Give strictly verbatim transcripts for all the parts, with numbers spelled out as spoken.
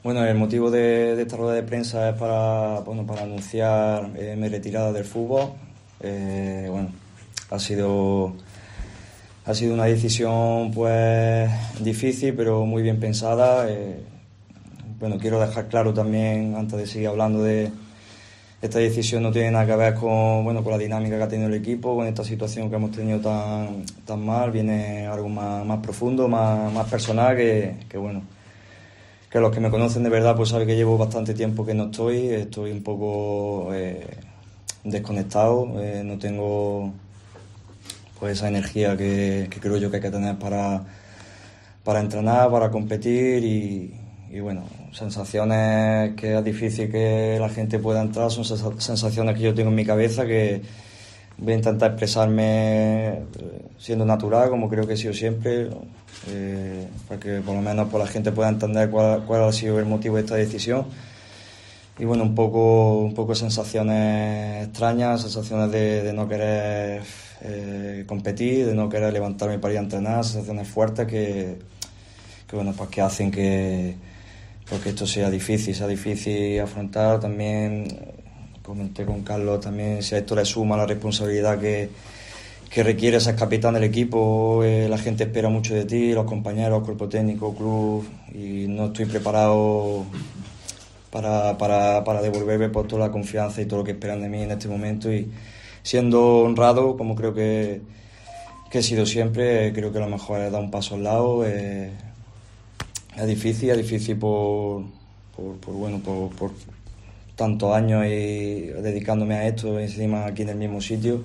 Bueno, el motivo de, de esta rueda de prensa es para, bueno, para anunciar eh, mi retirada del fútbol. Eh, bueno, ha sido, ha sido una decisión pues difícil, pero muy bien pensada. Eh, bueno, quiero dejar claro también, antes de seguir hablando de esta decisión, no tiene nada que ver con, bueno, con la dinámica que ha tenido el equipo, con esta situación que hemos tenido tan, tan mal. Viene algo más, más profundo, más, más personal, que, que bueno. que los que me conocen de verdad pues saben que llevo bastante tiempo que no estoy, estoy un poco eh, desconectado, eh, no tengo pues esa energía que, que creo yo que hay que tener para, para entrenar, para competir y, y bueno, sensaciones que es difícil que la gente pueda entrar, son sensaciones que yo tengo en mi cabeza, que voy a intentar expresarme siendo natural, como creo que he sido siempre, eh, para que por lo menos pues, la gente pueda entender cuál, cuál ha sido el motivo de esta decisión. Y bueno, un poco, un poco sensaciones extrañas, sensaciones de, de no querer eh, competir, de no querer levantarme para ir a entrenar, sensaciones fuertes que, que bueno, pues que hacen que, pues, que esto sea difícil, sea difícil afrontar. También comenté con Carlos también, si a esto le suma la responsabilidad que, que requiere ser capitán del equipo, eh, la gente espera mucho de ti, los compañeros, cuerpo técnico, club, y no estoy preparado para, para, para devolverme por toda la confianza y todo lo que esperan de mí en este momento. Y siendo honrado, como creo que, que he sido siempre, creo que lo mejor es dar un paso al lado. Eh, es difícil, es difícil por, por, por bueno, por, por tantos años y dedicándome a esto, encima aquí en el mismo sitio.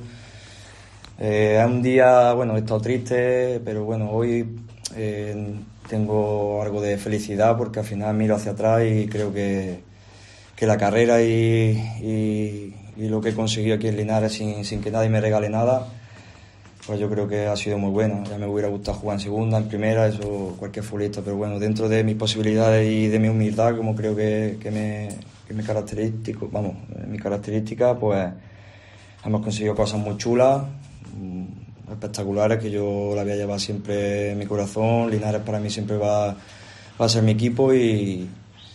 Eh, es un día, bueno, he estado triste, pero bueno, hoy eh, tengo algo de felicidad porque al final miro hacia atrás y creo que, que la carrera y, y, y lo que he conseguido aquí en Linares sin, sin que nadie me regale nada, pues yo creo que ha sido muy bueno. Ya me hubiera gustado jugar en segunda, en primera, eso cualquier futbolista, pero bueno, dentro de mis posibilidades y de mi humildad, como creo que, que me que mi característico, vamos, mi característica, pues hemos conseguido cosas muy chulas, espectaculares, que yo la voy a llevar siempre en mi corazón. Linares para mí siempre va, va a ser mi equipo y,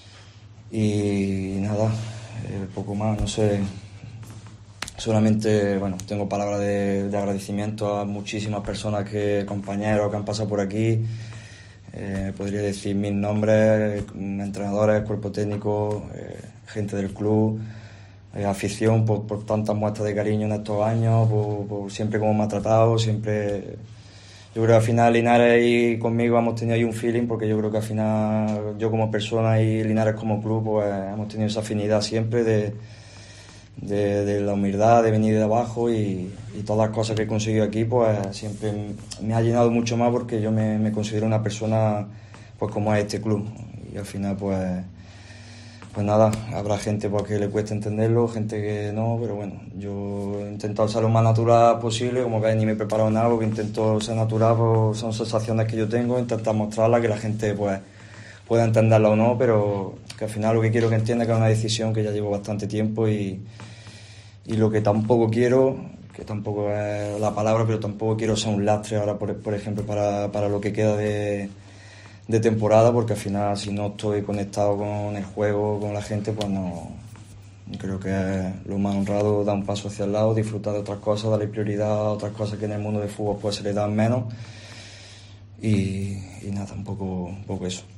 y nada, eh, poco más, no sé. Solamente, bueno, tengo palabras de, de agradecimiento a muchísimas personas, que compañeros que han pasado por aquí. Eh, podría decir mil nombres, entrenadores, cuerpo técnico, eh, gente del club, eh, afición por, por tantas muestras de cariño en estos años, por, por siempre como me ha tratado, siempre. Yo creo que al final Linares y conmigo hemos tenido ahí un feeling, porque yo creo que al final yo como persona y Linares como club pues hemos tenido esa afinidad siempre de, de, de la humildad, de venir de abajo, y, y todas las cosas que he conseguido aquí pues siempre me ha llenado mucho más, porque yo me, me considero una persona pues como es este club. Y al final pues pues nada, habrá gente pues que le cueste entenderlo, gente que no, pero bueno, yo he intentado ser lo más natural posible. Como ves, ni me he preparado nada, porque intento ser natural, pues son sensaciones que yo tengo, intentar mostrarlas, que la gente pues pueda entenderla o no, pero que al final lo que quiero que entienda que es una decisión que ya llevo bastante tiempo, y, y lo que tampoco quiero, que tampoco es la palabra, pero tampoco quiero ser un lastre ahora, por, por ejemplo, para, para lo que queda de, de temporada, porque al final si no estoy conectado con el juego, con la gente, pues no, creo que es lo más honrado dar un paso hacia el lado, disfrutar de otras cosas, darle prioridad a otras cosas que en el mundo del fútbol pues se le dan menos, y, y nada, un poco, un poco eso.